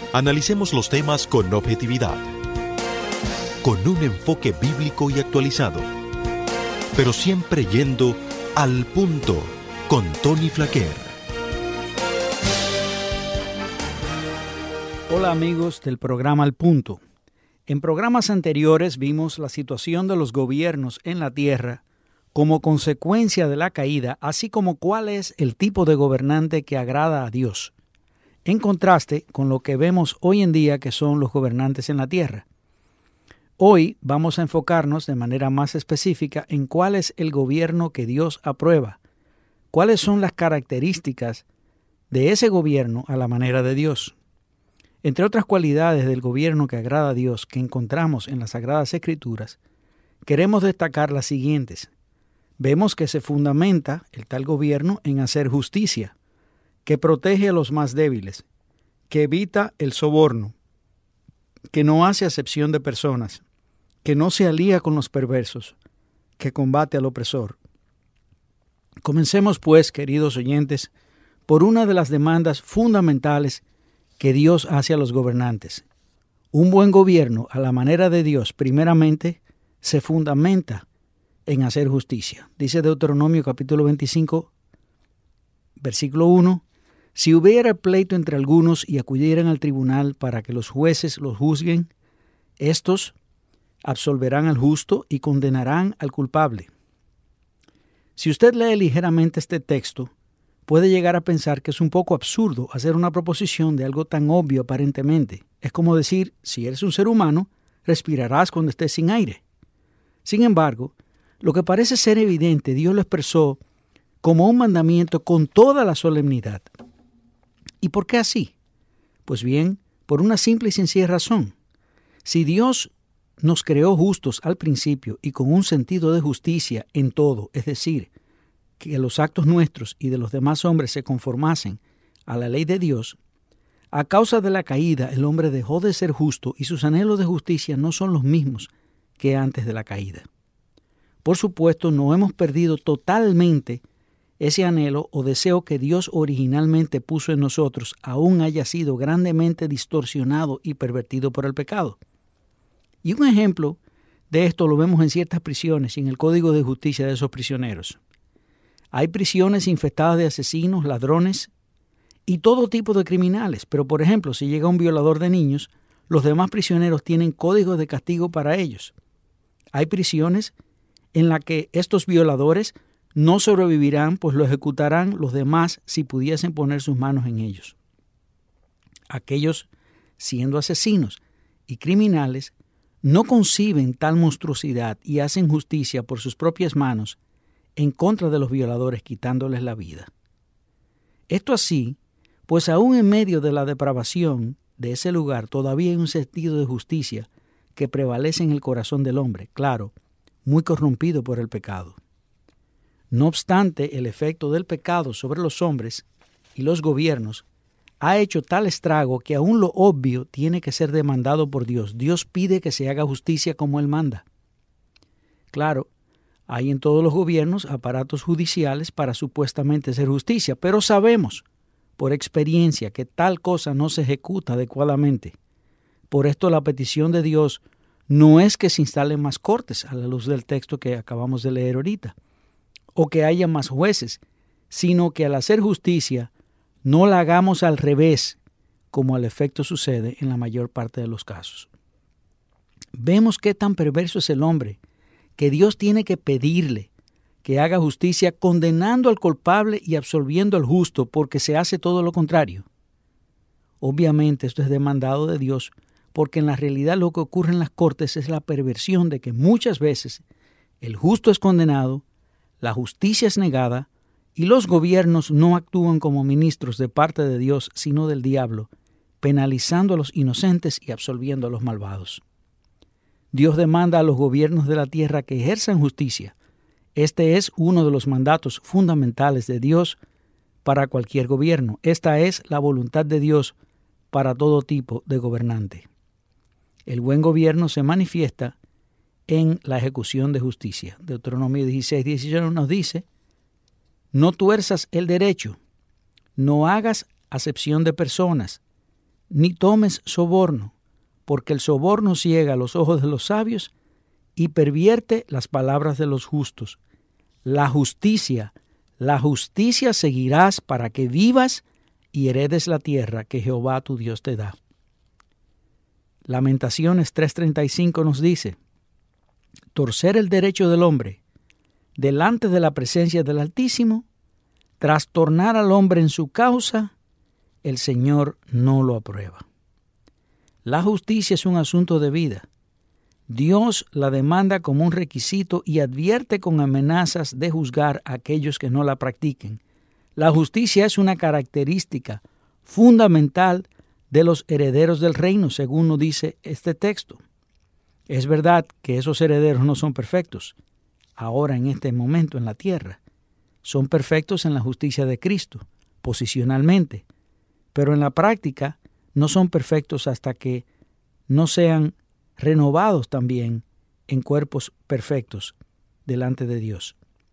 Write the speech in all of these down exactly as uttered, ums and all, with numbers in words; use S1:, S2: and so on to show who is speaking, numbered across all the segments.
S1: Analicemos los temas con objetividad, con un enfoque bíblico y actualizado, pero siempre yendo al punto con Tony Flaquer.
S2: Hola amigos del programa Al Punto. En programas anteriores vimos la situación de los gobiernos en la tierra como consecuencia de la caída, así como cuál es el tipo de gobernante que agrada a Dios, en contraste con lo que vemos hoy en día que son los gobernantes en la tierra. Hoy vamos a enfocarnos de manera más específica en cuál es el gobierno que Dios aprueba, cuáles son las características de ese gobierno a la manera de Dios. Entre otras cualidades del gobierno que agrada a Dios que encontramos en las Sagradas Escrituras, queremos destacar las siguientes. Vemos que se fundamenta el tal gobierno en hacer justicia, que protege a los más débiles, que evita el soborno, que no hace acepción de personas, que no se alía con los perversos, que combate al opresor. Comencemos pues, queridos oyentes, por una de las demandas fundamentales que Dios hace a los gobernantes. Un buen gobierno a la manera de Dios, primeramente, se fundamenta en hacer justicia. Dice Deuteronomio capítulo veinticinco, versículo uno, si hubiera pleito entre algunos y acudieran al tribunal para que los jueces los juzguen, estos absolverán al justo y condenarán al culpable. Si usted lee ligeramente este texto, puede llegar a pensar que es un poco absurdo hacer una proposición de algo tan obvio aparentemente. Es como decir, si eres un ser humano, respirarás cuando estés sin aire. Sin embargo, lo que parece ser evidente, Dios lo expresó como un mandamiento con toda la solemnidad. ¿Y por qué así? Pues bien, por una simple y sencilla razón. Si Dios nos creó justos al principio y con un sentido de justicia en todo, es decir, que los actos nuestros y de los demás hombres se conformasen a la ley de Dios, a causa de la caída el hombre dejó de ser justo y sus anhelos de justicia no son los mismos que antes de la caída. Por supuesto, no hemos perdido totalmente ese anhelo o deseo que Dios originalmente puso en nosotros, aún haya sido grandemente distorsionado y pervertido por el pecado. Y un ejemplo de esto lo vemos en ciertas prisiones y en el código de justicia de esos prisioneros. Hay prisiones infestadas de asesinos, ladrones y todo tipo de criminales, pero por ejemplo, si llega un violador de niños, los demás prisioneros tienen códigos de castigo para ellos. Hay prisiones en las que estos violadores no sobrevivirán, pues lo ejecutarán los demás si pudiesen poner sus manos en ellos. Aquellos, siendo asesinos y criminales, no conciben tal monstruosidad y hacen justicia por sus propias manos en contra de los violadores, quitándoles la vida. Esto así, pues aún en medio de la depravación de ese lugar todavía hay un sentido de justicia que prevalece en el corazón del hombre, claro, muy corrompido por el pecado. No obstante, el efecto del pecado sobre los hombres y los gobiernos ha hecho tal estrago que aún lo obvio tiene que ser demandado por Dios. Dios pide que se haga justicia como Él manda. Claro, hay en todos los gobiernos aparatos judiciales para supuestamente hacer justicia, pero sabemos por experiencia que tal cosa no se ejecuta adecuadamente. Por esto la petición de Dios no es que se instalen más cortes a la luz del texto que acabamos de leer ahorita, o que haya más jueces, sino que al hacer justicia no la hagamos al revés, como al efecto sucede en la mayor parte de los casos. Vemos qué tan perverso es el hombre, que Dios tiene que pedirle que haga justicia condenando al culpable y absolviendo al justo porque se hace todo lo contrario. Obviamente esto es demandado de Dios porque en la realidad lo que ocurre en las cortes es la perversión de que muchas veces el justo es condenado, la justicia es negada y los gobiernos no actúan como ministros de parte de Dios sino del diablo, penalizando a los inocentes y absolviendo a los malvados. Dios demanda a los gobiernos de la tierra que ejerzan justicia. Este es uno de los mandatos fundamentales de Dios para cualquier gobierno. Esta es la voluntad de Dios para todo tipo de gobernante. El buen gobierno se manifiesta en la ejecución de justicia. Deuteronomio dieciséis, dieciocho nos dice, no tuerzas el derecho, no hagas acepción de personas, ni tomes soborno, porque el soborno ciega los ojos de los sabios y pervierte las palabras de los justos. La justicia, la justicia seguirás para que vivas y heredes la tierra que Jehová tu Dios te da. Lamentaciones tres treinta y cinco nos dice: torcer el derecho del hombre delante de la presencia del Altísimo, trastornar al hombre en su causa, el Señor no lo aprueba. La justicia es un asunto de vida. Dios la demanda como un requisito y advierte con amenazas de juzgar a aquellos que no la practiquen. La justicia es una característica fundamental de los herederos del reino, según nos dice este texto. Es verdad que esos herederos no son perfectos ahora en este momento en la tierra. Son perfectos en la justicia de Cristo, posicionalmente, pero en la práctica no son perfectos hasta que no sean renovados también en cuerpos perfectos delante de Dios.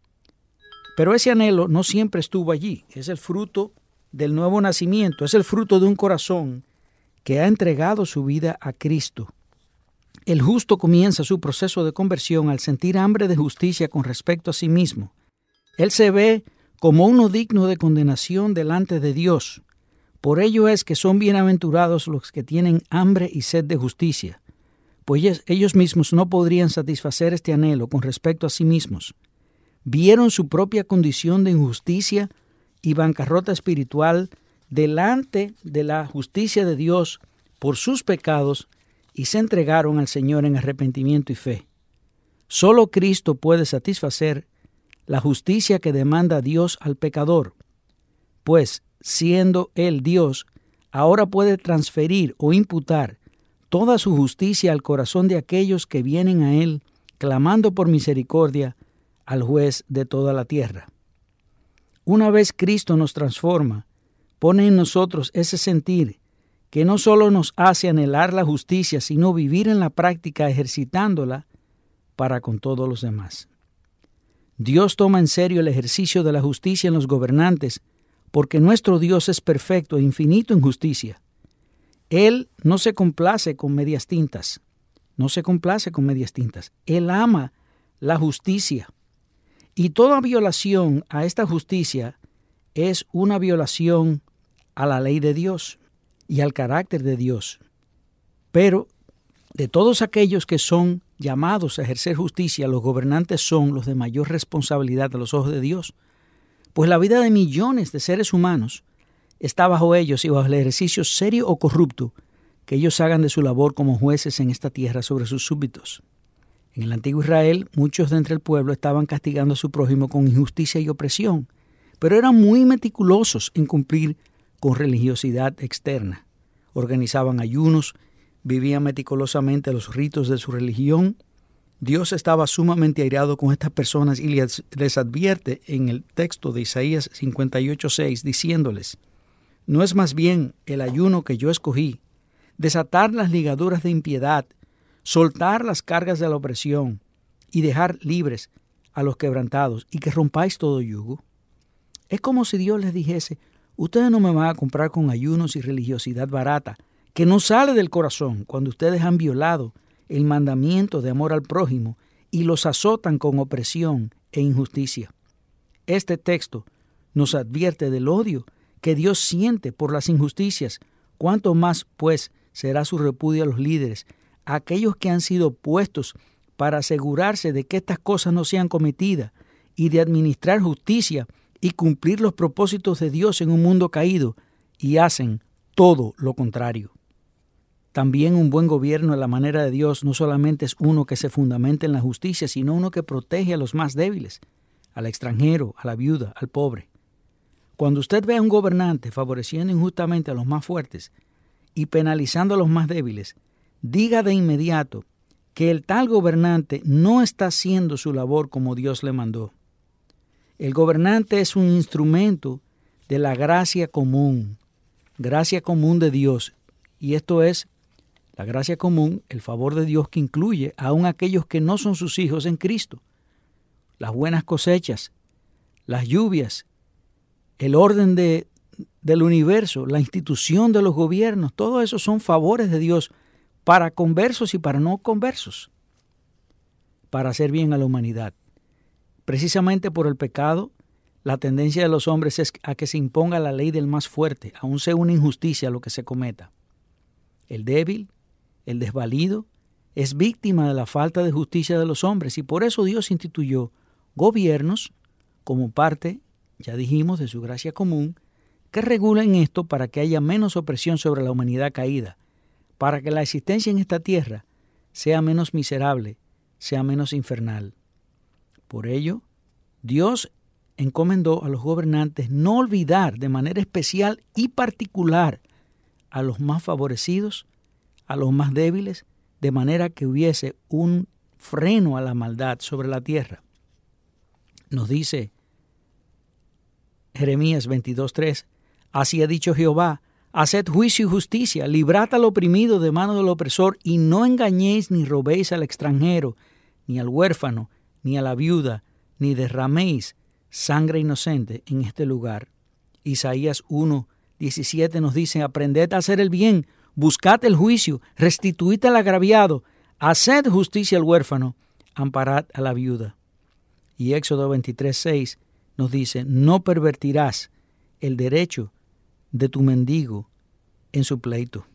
S2: Pero ese anhelo no siempre estuvo allí. Es el fruto del nuevo nacimiento, es el fruto de un corazón que ha entregado su vida a Cristo. El justo comienza su proceso de conversión al sentir hambre de justicia con respecto a sí mismo. Él se ve como uno digno de condenación delante de Dios. Por ello es que son bienaventurados los que tienen hambre y sed de justicia, pues ellos mismos no podrían satisfacer este anhelo con respecto a sí mismos. Vieron su propia condición de injusticia y bancarrota espiritual delante de la justicia de Dios por sus pecados y se entregaron al Señor en arrepentimiento y fe. Solo Cristo puede satisfacer la justicia que demanda Dios al pecador, pues, siendo Él Dios, ahora puede transferir o imputar toda su justicia al corazón de aquellos que vienen a Él, clamando por misericordia al juez de toda la tierra. Una vez Cristo nos transforma, pone en nosotros ese sentir que no solo nos hace anhelar la justicia, sino vivir en la práctica ejercitándola para con todos los demás. Dios toma en serio el ejercicio de la justicia en los gobernantes, porque nuestro Dios es perfecto e infinito en justicia. Él no se complace con medias tintas, no se complace con medias tintas. Él ama la justicia. Y toda violación a esta justicia es una violación a la ley de Dios y al carácter de Dios. Pero de todos aquellos que son llamados a ejercer justicia, los gobernantes son los de mayor responsabilidad a los ojos de Dios, pues la vida de millones de seres humanos está bajo ellos y bajo el ejercicio serio o corrupto que ellos hagan de su labor como jueces en esta tierra sobre sus súbditos. En el antiguo Israel, muchos de entre el pueblo estaban castigando a su prójimo con injusticia y opresión, pero eran muy meticulosos en cumplir con religiosidad externa. Organizaban ayunos, vivían meticulosamente los ritos de su religión. Dios estaba sumamente airado con estas personas y les, les advierte en el texto de Isaías cincuenta y ocho seis, diciéndoles: ¿no es más bien el ayuno que yo escogí, desatar las ligaduras de impiedad, soltar las cargas de la opresión y dejar libres a los quebrantados y que rompáis todo yugo? Es como si Dios les dijese: ustedes no me van a comprar con ayunos y religiosidad barata, que no sale del corazón cuando ustedes han violado el mandamiento de amor al prójimo y los azotan con opresión e injusticia. Este texto nos advierte del odio que Dios siente por las injusticias. Cuánto más, pues, será su repudio a los líderes, a aquellos que han sido puestos para asegurarse de que estas cosas no sean cometidas y de administrar justicia y cumplir los propósitos de Dios en un mundo caído, y hacen todo lo contrario. También un buen gobierno a la manera de Dios no solamente es uno que se fundamenta en la justicia, sino uno que protege a los más débiles, al extranjero, a la viuda, al pobre. Cuando usted ve a un gobernante favoreciendo injustamente a los más fuertes y penalizando a los más débiles, diga de inmediato que el tal gobernante no está haciendo su labor como Dios le mandó. El gobernante es un instrumento de la gracia común, gracia común de Dios, y esto es la gracia común, el favor de Dios que incluye aún aquellos que no son sus hijos en Cristo, las buenas cosechas, las lluvias, el orden de del universo, la institución de los gobiernos, todo eso son favores de Dios para conversos y para no conversos, para hacer bien a la humanidad. Precisamente por el pecado, la tendencia de los hombres es a que se imponga la ley del más fuerte, aun sea una injusticia lo que se cometa. El débil, el desvalido, es víctima de la falta de justicia de los hombres y por eso Dios instituyó gobiernos como parte, ya dijimos, de su gracia común, que regulen esto para que haya menos opresión sobre la humanidad caída, para que la existencia en esta tierra sea menos miserable, sea menos infernal. Por ello, Dios encomendó a los gobernantes no olvidar de manera especial y particular a los más favorecidos, a los más débiles, de manera que hubiese un freno a la maldad sobre la tierra. Nos dice Jeremías veintidós tres, así ha dicho Jehová, haced juicio y justicia, librad al oprimido de mano del opresor, y no engañéis ni robéis al extranjero, ni al huérfano, ni a la viuda, ni derraméis sangre inocente en este lugar. Isaías uno diecisiete nos dice, aprended a hacer el bien, buscad el juicio, restituid al agraviado, haced justicia al huérfano, amparad a la viuda. Y Éxodo veintitrés seis nos dice, no pervertirás el derecho de tu mendigo en su pleito.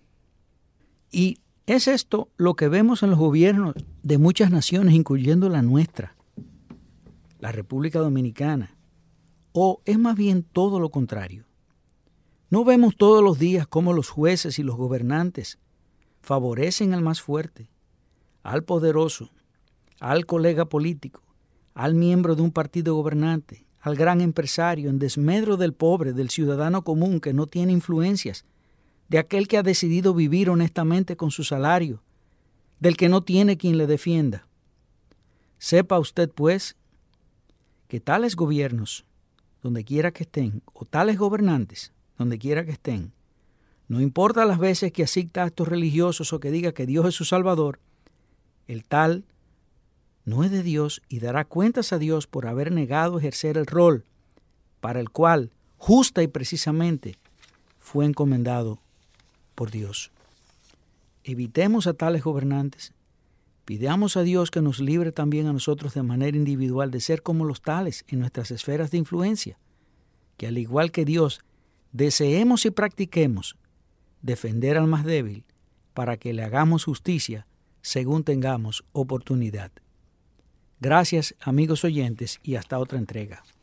S2: Y es esto lo que vemos en los gobiernos de muchas naciones, incluyendo la nuestra, la República Dominicana, o es más bien todo lo contrario. ¿No vemos todos los días cómo los jueces y los gobernantes favorecen al más fuerte, al poderoso, al colega político, al miembro de un partido gobernante, al gran empresario, en desmedro del pobre, del ciudadano común que no tiene influencias, de aquel que ha decidido vivir honestamente con su salario, del que no tiene quien le defienda? Sepa usted, pues, que tales gobiernos, donde quiera que estén, o tales gobernantes, donde quiera que estén, no importa las veces que asista actos religiosos o que diga que Dios es su Salvador, el tal no es de Dios y dará cuentas a Dios por haber negado ejercer el rol para el cual justa y precisamente fue encomendado por Dios. Evitemos a tales gobernantes, pidamos a Dios que nos libre también a nosotros de manera individual de ser como los tales en nuestras esferas de influencia, que al igual que Dios, deseemos y practiquemos defender al más débil para que le hagamos justicia según tengamos oportunidad. Gracias, amigos oyentes, y hasta otra entrega.